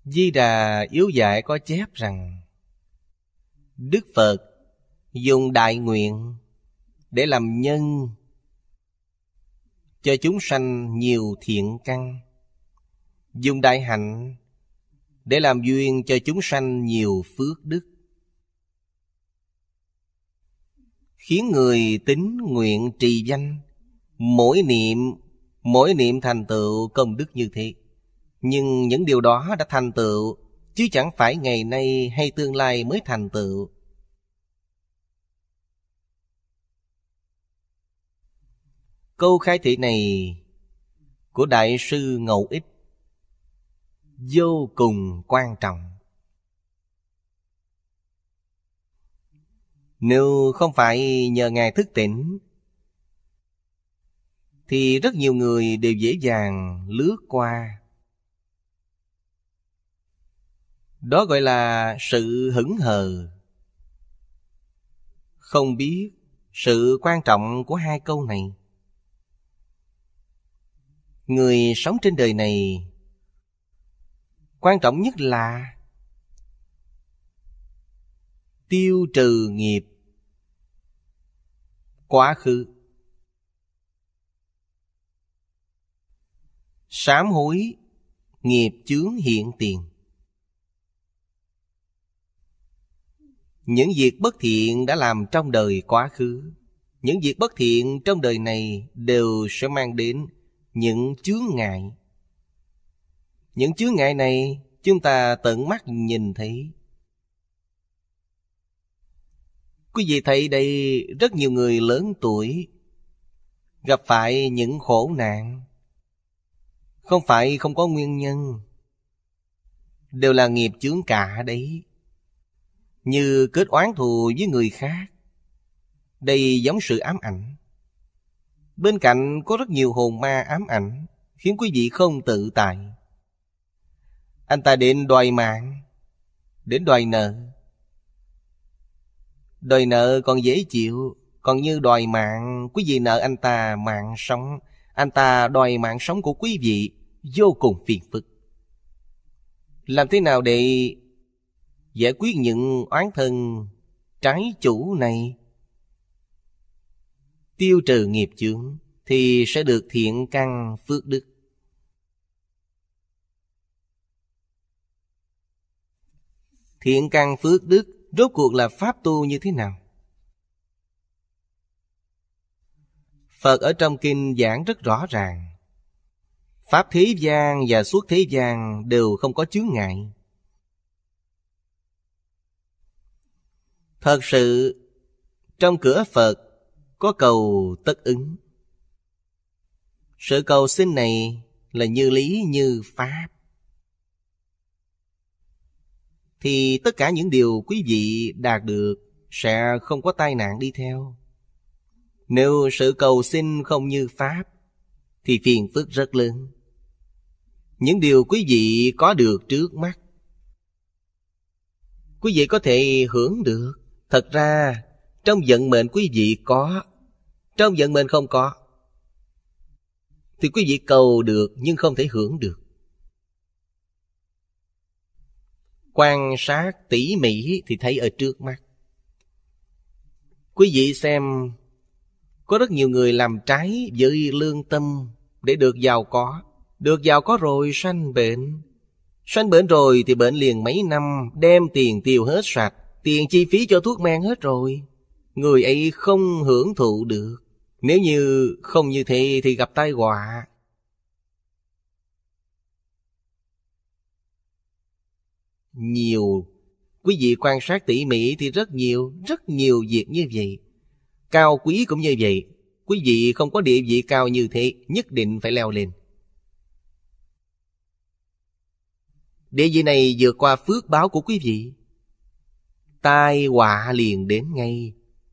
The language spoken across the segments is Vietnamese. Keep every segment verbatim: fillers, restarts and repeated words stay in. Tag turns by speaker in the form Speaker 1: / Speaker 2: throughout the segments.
Speaker 1: Di Đà Yếu Giải có chép rằng Đức Phật dùng đại nguyện để làm nhân cho chúng sanh nhiều thiện căn, dùng đại hạnh để làm duyên cho chúng sanh nhiều phước đức, khiến người tín nguyện trì danh, mỗi niệm mỗi niệm thành tựu công đức như thế. Nhưng những điều đó đã thành tựu, chứ chẳng phải ngày nay hay tương lai mới thành tựu. Câu khai thị này của Đại sư Ngẫu Ích vô cùng quan trọng. Nếu không phải nhờ Ngài thức tỉnh thì rất nhiều người đều dễ dàng lướt qua. Đó gọi là sự hững hờ, không biết sự quan trọng của hai câu này. Người sống trên đời này, quan trọng nhất là tiêu trừ nghiệp quá khứ, sám hối nghiệp chướng hiện tiền. Những việc bất thiện đã làm trong đời quá khứ, những việc bất thiện trong đời này đều sẽ mang đến những chướng ngại. Những chướng ngại này chúng ta tận mắt nhìn thấy. Quý vị thấy đây, rất nhiều người lớn tuổi gặp phải những khổ nạn, không phải không có nguyên nhân, đều là nghiệp chướng cả đấy. Như kết oán thù với người khác, đây giống sự ám ảnh. Bên cạnh có rất nhiều hồn ma ám ảnh, khiến quý vị không tự tại. Anh ta đến đòi mạng, đến đòi nợ. Đòi nợ còn dễ chịu, còn như đòi mạng, quý vị nợ anh ta mạng sống, anh ta đòi mạng sống của quý vị, vô cùng phiền phức. Làm thế nào để giải quyết những oán thân trái chủ này? Tiêu trừ nghiệp chướng thì sẽ được thiện căn phước đức. Thiện căn phước đức rốt cuộc là pháp tu như thế nào? Phật ở trong kinh giảng rất rõ ràng. Pháp thế gian và xuất thế gian đều không có chướng ngại. Thật sự trong cửa Phật có cầu tất ứng. Sự cầu xin này là như lý như pháp, thì tất cả những điều quý vị đạt được sẽ không có tai nạn đi theo. Nếu sự cầu xin không như pháp thì phiền phức rất lớn. Những điều quý vị có được trước mắt, quý vị có thể hưởng được. Thật ra trong vận mệnh quý vị có, trong vận mệnh không có, thì quý vị cầu được nhưng không thể hưởng được. Quan sát tỉ mỉ thì thấy ở trước mắt. Quý vị xem, có rất nhiều người làm trái với lương tâm để được giàu có. Được giàu có rồi sanh bệnh. Sanh bệnh rồi thì bệnh liền mấy năm, đem tiền tiêu hết sạch, tiền chi phí cho thuốc men hết rồi. Người ấy không hưởng thụ được. Nếu như không như thế thì gặp tai họa. Nhiều, quý vị quan sát tỉ mỉ thì rất nhiều, rất nhiều việc như vậy. Cao quý cũng như vậy. Quý vị không có địa vị cao như thế, nhất định phải leo lên. Địa vị này vượt qua phước báo của quý vị, tai họa liền đến ngay.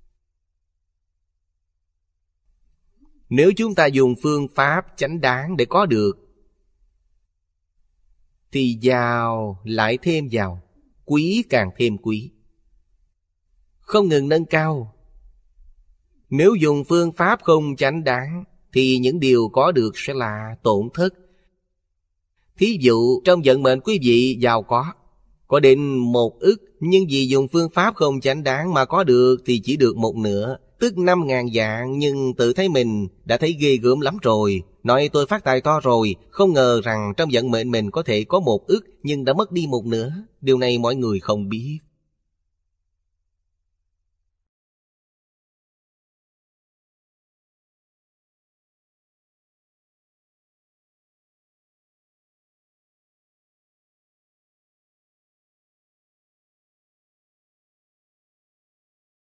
Speaker 1: Nếu chúng ta dùng phương pháp chánh đáng để có được, thì giàu lại thêm giàu, quý càng thêm quý, không ngừng nâng cao. Nếu dùng phương pháp không chánh đáng thì những điều có được sẽ là tổn thất. Thí dụ trong vận mệnh quý vị giàu có, có đến một ức, nhưng vì dùng phương pháp không chánh đáng mà có được thì chỉ được một nửa, tức năm ngàn vạn, nhưng tự thấy mình đã thấy ghê gớm lắm rồi. Nói tôi phát tài to rồi, không ngờ rằng trong vận mệnh mình có thể có một ức nhưng đã mất đi một nửa. Điều này mọi người không biết.